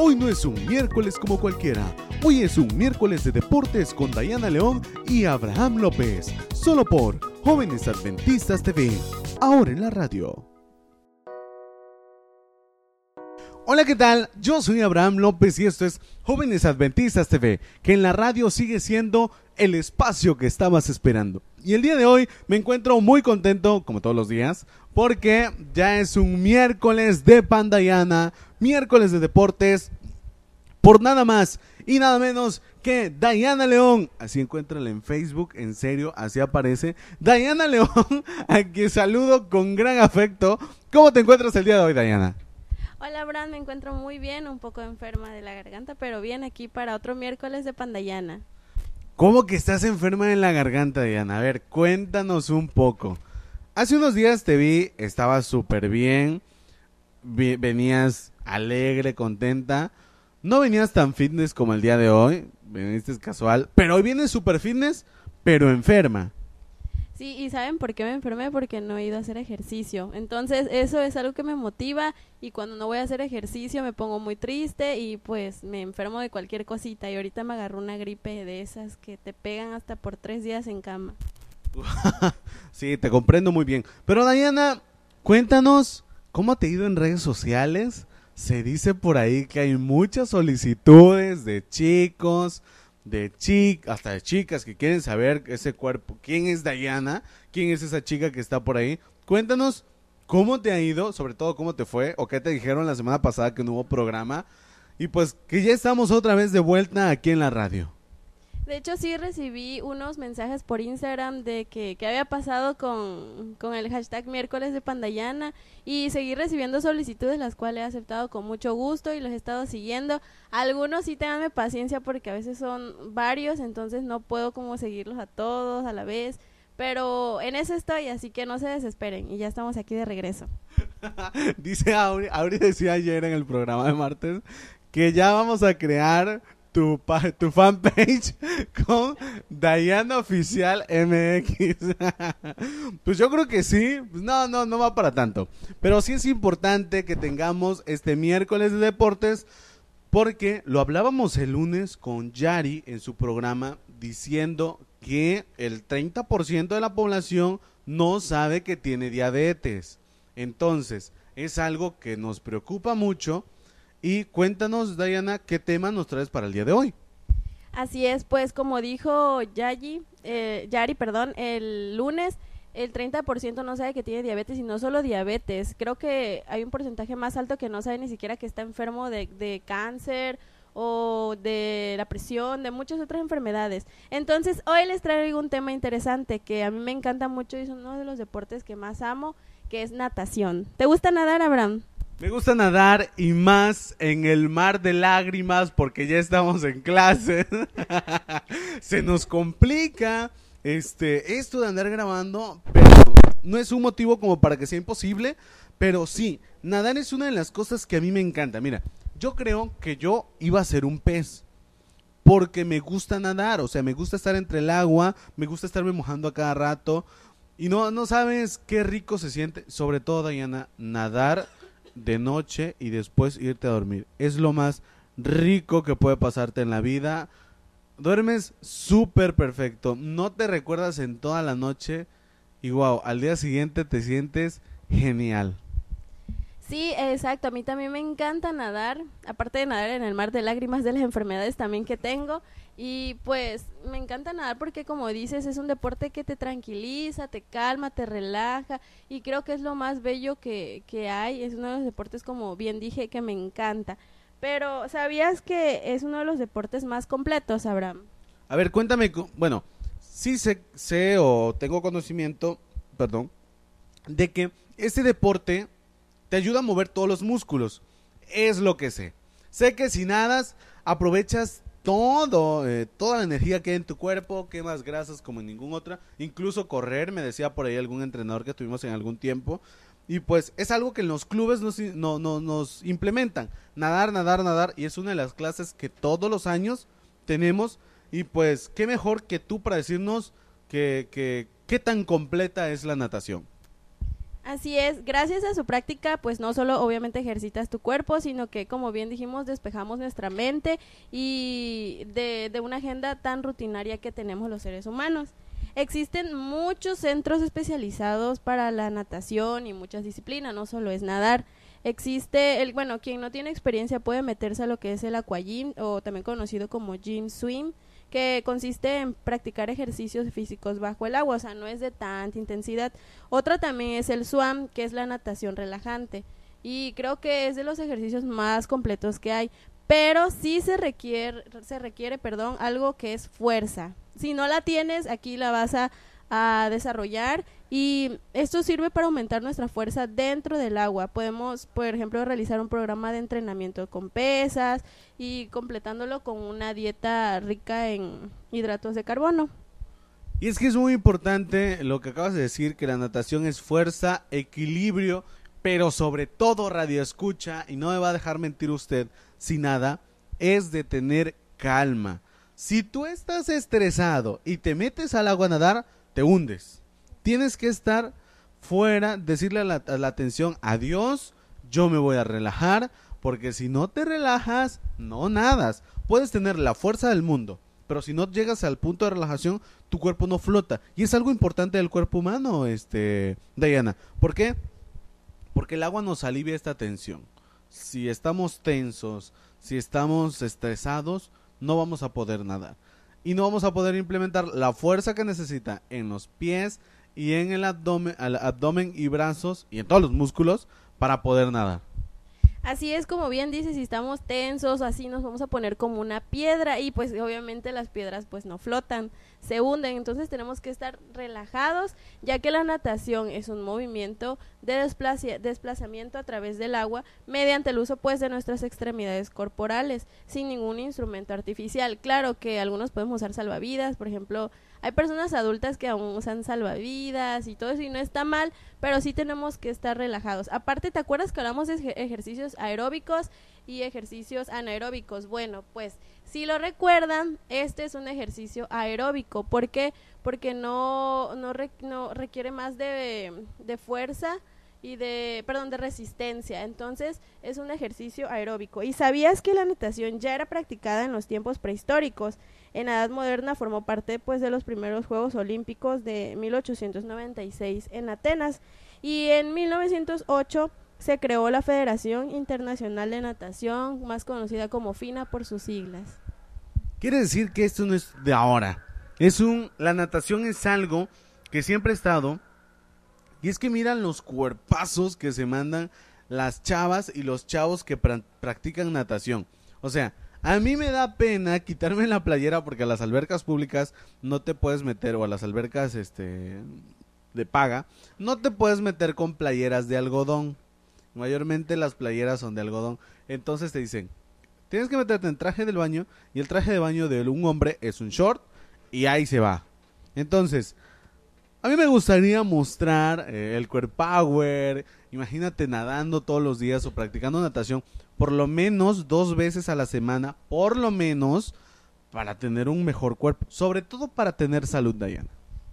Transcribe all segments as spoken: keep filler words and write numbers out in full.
Hoy no es un miércoles como cualquiera. Hoy es un miércoles de deportes con Dayana León y Abraham López. Solo por Jóvenes Adventistas T V. Ahora en la radio. Hola, ¿qué tal? Yo soy Abraham López y esto es Jóvenes Adventistas T V, que en la radio sigue siendo el espacio que estabas esperando. Y el día de hoy me encuentro muy contento, como todos los días, porque ya es un miércoles de Pandayana, miércoles de deportes, por nada más y nada menos que Dayana León. Así encuéntrala en Facebook, en serio, así aparece. Dayana León, a quien saludo con gran afecto. ¿Cómo te encuentras el día de hoy, Dayana? Hola, Abraham, me encuentro muy bien, un poco enferma de la garganta, pero bien aquí para otro miércoles de Pandayana. ¿Cómo que estás enferma en la garganta, Diana? A ver, cuéntanos un poco. Hace unos días te vi, estabas súper bien, vi, venías alegre, contenta. No venías tan fitness como el día de hoy, viniste casual, pero hoy vienes súper fitness, pero enferma. Sí, ¿y saben por qué me enfermé? Porque no he ido a hacer ejercicio. Entonces, eso es algo que me motiva y cuando no voy a hacer ejercicio me pongo muy triste y pues me enfermo de cualquier cosita. Y ahorita me agarró una gripe de esas que te pegan hasta por tres días en cama. Sí, te comprendo muy bien. Pero Dayana, cuéntanos, ¿cómo te ha ido en redes sociales? Se dice por ahí que hay muchas solicitudes de chicos, de chicas, hasta de chicas que quieren saber ese cuerpo. ¿Quién es Dayana? ¿Quién es esa chica que está por ahí? Cuéntanos cómo te ha ido, sobre todo cómo te fue, o qué te dijeron la semana pasada que no hubo programa. Y pues que ya estamos otra vez de vuelta aquí en la radio. De hecho, sí recibí unos mensajes por Instagram de que, que había pasado con, con el hashtag miércoles de Pandayana y seguí recibiendo solicitudes, las cuales he aceptado con mucho gusto y los he estado siguiendo. Algunos sí tenganme paciencia porque a veces son varios, entonces no puedo como seguirlos a todos a la vez, pero en eso estoy, así que no se desesperen y ya estamos aquí de regreso. Dice Auri, Auri decía ayer en el programa de martes que ya vamos a crear Tu, tu fanpage con Dayana Oficial M X. Pues yo creo que sí. No, no, no va para tanto. Pero sí es importante que tengamos este miércoles de deportes, porque lo hablábamos el lunes con Yari en su programa, diciendo que el treinta por ciento de la población no sabe que tiene diabetes. Entonces, es algo que nos preocupa mucho. Y cuéntanos, Dayana, ¿qué tema nos traes para el día de hoy? Así es, pues como dijo Yari, eh, Yari, perdón, el lunes, el treinta por ciento no sabe que tiene diabetes y no solo diabetes. Creo que hay un porcentaje más alto que no sabe ni siquiera que está enfermo de, de cáncer o de la presión, de muchas otras enfermedades. Entonces, hoy les traigo un tema interesante que a mí me encanta mucho y es uno de los deportes que más amo, que es natación. ¿Te gusta nadar, Abraham? Me gusta nadar y más en el mar de lágrimas porque ya estamos en clase. Se nos complica este esto de andar grabando, pero no es un motivo como para que sea imposible, pero sí, nadar es una de las cosas que a mí me encanta. Mira, yo creo que yo iba a ser un pez porque me gusta nadar, o sea, me gusta estar entre el agua, me gusta estarme mojando a cada rato y no, no sabes qué rico se siente, sobre todo, Dayana, nadar de noche y después irte a dormir. Es lo más rico que puede pasarte en la vida. Duermes súper perfecto, no te recuerdas en toda la noche y wow, al día siguiente te sientes genial. Sí, exacto, a mí también me encanta nadar, aparte de nadar en el mar de lágrimas de las enfermedades también que tengo, y pues me encanta nadar porque como dices es un deporte que te tranquiliza, te calma, te relaja y creo que es lo más bello que, que hay, es uno de los deportes como bien dije que me encanta, pero ¿sabías que es uno de los deportes más completos, Abraham? A ver, cuéntame, bueno, sí sé, sé o tengo conocimiento, perdón, de que este deporte te ayuda a mover todos los músculos, es lo que sé. Sé que si nadas, aprovechas todo, eh, toda la energía que hay en tu cuerpo, quemas grasas como en ningún otra, incluso correr, me decía por ahí algún entrenador que tuvimos en algún tiempo, y pues es algo que en los clubes nos, no, no, nos implementan, nadar, nadar, nadar, y es una de las clases que todos los años tenemos, y pues qué mejor que tú para decirnos que, que, qué tan completa es la natación. Así es, gracias a su práctica, pues no solo obviamente ejercitas tu cuerpo, sino que, como bien dijimos, despejamos nuestra mente y de, de una agenda tan rutinaria que tenemos los seres humanos. Existen muchos centros especializados para la natación y muchas disciplinas, no solo es nadar. Existe, el bueno, quien no tiene experiencia puede meterse a lo que es el aquagym, o también conocido como gym swim, que consiste en practicar ejercicios físicos bajo el agua, o sea, no es de tanta intensidad. Otra también es el swam, que es la natación relajante, y creo que es de los ejercicios más completos que hay, pero sí se requiere, se requiere, perdón, algo que es fuerza. Si no la tienes, aquí la vas a, a desarrollar, y esto sirve para aumentar nuestra fuerza dentro del agua. Podemos, por ejemplo, realizar un programa de entrenamiento con pesas y completándolo con una dieta rica en hidratos de carbono. Y es que es muy importante lo que acabas de decir, que la natación es fuerza, equilibrio, pero sobre todo, radio escucha, y no me va a dejar mentir usted sin nada, es de tener calma. Si tú estás estresado y te metes al agua a nadar, te hundes. Tienes que estar fuera, decirle a la, a la atención, adiós, yo me voy a relajar, porque si no te relajas, no nadas. Puedes tener la fuerza del mundo, pero si no llegas al punto de relajación, tu cuerpo no flota. Y es algo importante del cuerpo humano, este, Diana. ¿Por qué? Porque el agua nos alivia esta tensión. Si estamos tensos, si estamos estresados, no vamos a poder nadar. Y no vamos a poder implementar la fuerza que necesita en los pies y en el abdomen, el abdomen y brazos y en todos los músculos para poder nadar. Así es, como bien dices, si estamos tensos o así nos vamos a poner como una piedra, y pues obviamente las piedras pues no flotan, se hunden. Entonces tenemos que estar relajados, ya que la natación es un movimiento de desplacia- desplazamiento a través del agua mediante el uso pues de nuestras extremidades corporales, sin ningún instrumento artificial. Claro que algunos podemos usar salvavidas, por ejemplo, hay personas adultas que aún usan salvavidas y todo eso, y no está mal, pero sí tenemos que estar relajados. Aparte, ¿te acuerdas que hablamos de ej- ejercicios aeróbicos y ejercicios anaeróbicos? Bueno, pues si lo recuerdan, este es un ejercicio aeróbico. ¿Por qué? Porque no, no, re- no requiere más de, de fuerza y de, perdón, de resistencia. Entonces es un ejercicio aeróbico. ¿Y sabías que la natación ya era practicada en los tiempos prehistóricos? En la Edad Moderna formó parte pues de los primeros Juegos Olímpicos de mil ochocientos noventa y seis en Atenas, y en mil novecientos ocho se creó la Federación Internacional de Natación, más conocida como FINA por sus siglas. Quiere decir que esto no es de ahora. Es un, la natación es algo que siempre ha estado. Y es que miran los cuerpazos que se mandan las chavas y los chavos que pra- practican natación. O sea, a mí me da pena quitarme la playera porque a las albercas públicas no te puedes meter, o a las albercas este de paga, no te puedes meter con playeras de algodón. Mayormente las playeras son de algodón. Entonces te dicen, tienes que meterte en traje del baño, y el traje de baño de un hombre es un short y ahí se va. Entonces, a mí me gustaría mostrar eh, el core power. Imagínate nadando todos los días o practicando natación por lo menos dos veces a la semana, por lo menos, para tener un mejor cuerpo, sobre todo para tener salud, Diana.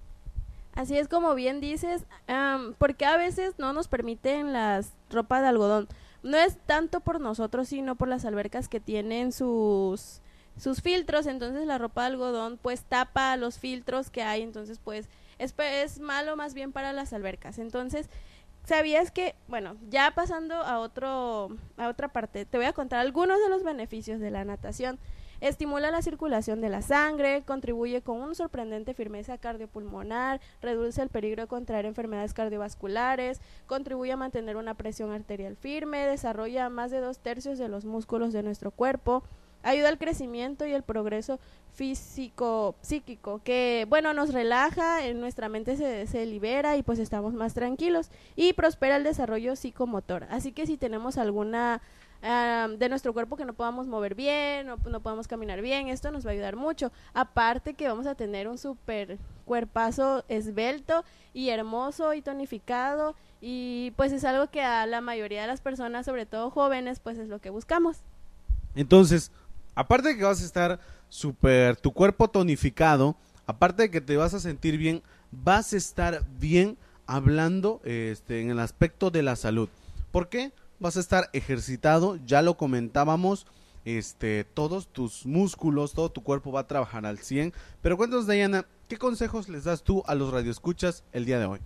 Así es, como bien dices, um, porque a veces no nos permiten las ropas de algodón. No es tanto por nosotros, sino por las albercas que tienen sus sus filtros. Entonces la ropa de algodón pues tapa los filtros que hay, entonces pues es, es malo más bien para las albercas. Entonces, ¿sabías que, bueno, ya pasando a otro a otra parte, te voy a contar algunos de los beneficios de la natación? Estimula la circulación de la sangre, contribuye con una sorprendente firmeza cardiopulmonar, reduce el peligro de contraer enfermedades cardiovasculares, contribuye a mantener una presión arterial firme, desarrolla más de dos tercios de los músculos de nuestro cuerpo, ayuda al crecimiento y el progreso físico, psíquico, que bueno, nos relaja, en nuestra mente se, se libera y pues estamos más tranquilos, y prospera el desarrollo psicomotor. Así que si tenemos alguna uh, de nuestro cuerpo que no podamos mover bien o no podamos caminar bien, esto nos va a ayudar mucho. Aparte que vamos a tener un super cuerpazo esbelto y hermoso y tonificado, y pues es algo que a la mayoría de las personas, sobre todo jóvenes, pues es lo que buscamos. Entonces, aparte de que vas a estar súper, tu cuerpo tonificado, aparte de que te vas a sentir bien, vas a estar bien hablando este, en el aspecto de la salud. ¿Por qué? Vas a estar ejercitado, ya lo comentábamos, este, todos tus músculos, todo tu cuerpo va a trabajar al cien. Pero cuéntanos, Dayana, ¿qué consejos les das tú a los radioescuchas el día de hoy?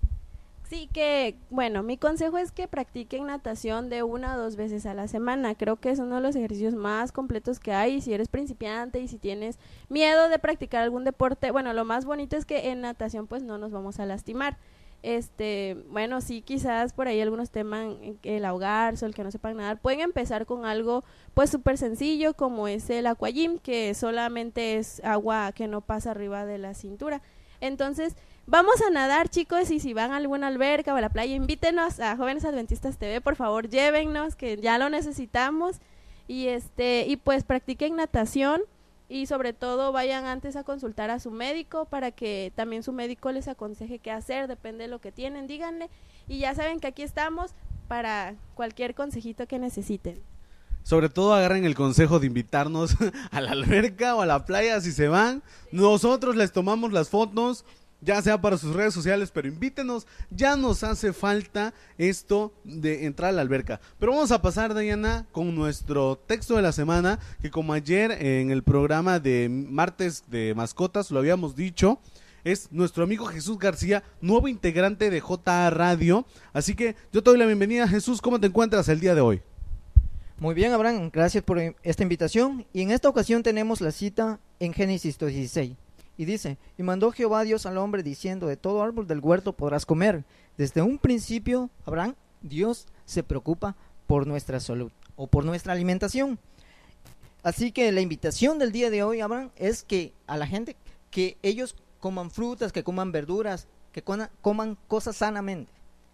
Sí, que bueno, mi consejo es que practiquen natación de una o dos veces a la semana. Creo que es uno de los ejercicios más completos que hay. Si eres principiante y si tienes miedo de practicar algún deporte, bueno, lo más bonito es que en natación pues no nos vamos a lastimar. Este, bueno, sí, quizás por ahí algunos teman el ahogarse o el que no sepan nadar. Pueden empezar con algo pues súper sencillo como es el aquagym, que solamente es agua que no pasa arriba de la cintura. Entonces, vamos a nadar, chicos, y si van a alguna alberca o a la playa, invítenos a Jóvenes Adventistas T V, por favor, llévennos, que ya lo necesitamos, y este y pues practiquen natación, y sobre todo vayan antes a consultar a su médico para que también su médico les aconseje qué hacer, depende de lo que tienen, díganle, y ya saben que aquí estamos para cualquier consejito que necesiten. Sobre todo agarren el consejo de invitarnos a la alberca o a la playa si se van. Nosotros les tomamos las fotos, ya sea para sus redes sociales, pero invítenos, ya nos hace falta esto de entrar a la alberca. Pero vamos a pasar, Dayana, con nuestro texto de la semana, que como ayer en el programa de martes de mascotas lo habíamos dicho, es nuestro amigo Jesús García, nuevo integrante de J A Radio. Así que yo te doy la bienvenida, Jesús. ¿Cómo te encuentras el día de hoy? Muy bien, Abraham, gracias por esta invitación. Y en esta ocasión tenemos la cita en Génesis dos dieciséis. Y dice, y mandó Jehová Dios al hombre diciendo, de todo árbol del huerto podrás comer. Desde un principio, Abraham, Dios se preocupa por nuestra salud o por nuestra alimentación. Así que la invitación del día de hoy, Abraham, es que a la gente, que ellos coman frutas, que coman verduras, que coman, coman cosas sanamente.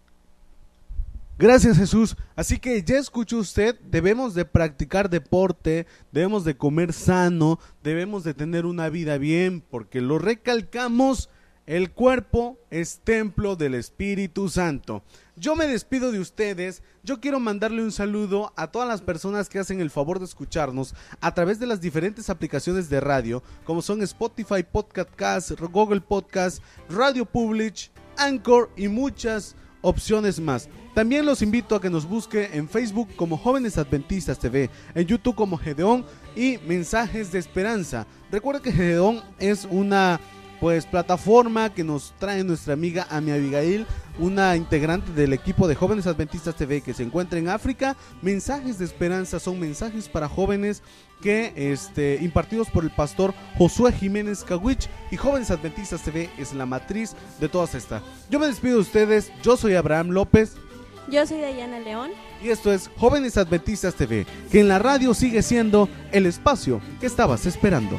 Gracias, Jesús. Así que ya escuchó usted, debemos de practicar deporte, debemos de comer sano, debemos de tener una vida bien, porque lo recalcamos, el cuerpo es templo del Espíritu Santo. Yo me despido de ustedes, yo quiero mandarle un saludo a todas las personas que hacen el favor de escucharnos a través de las diferentes aplicaciones de radio, como son Spotify, Podcast Cast, Google Podcast, Radio Public, Anchor y muchas opciones más. También los invito a que nos busque en Facebook como Jóvenes Adventistas T V, en YouTube como Gedeón y Mensajes de Esperanza. Recuerda que Gedeón es una pues plataforma que nos trae nuestra amiga Ami Abigail, una integrante del equipo de Jóvenes Adventistas T V que se encuentra en África. Mensajes de Esperanza son mensajes para jóvenes que este impartidos por el pastor Josué Jiménez Kawich, y Jóvenes Adventistas T V es la matriz de todas estas. Yo me despido de ustedes, yo soy Abraham López. Yo soy Dayana León. Y esto es Jóvenes Adventistas T V, que en la radio sigue siendo el espacio que estabas esperando.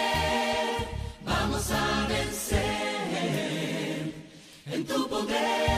En tu poder.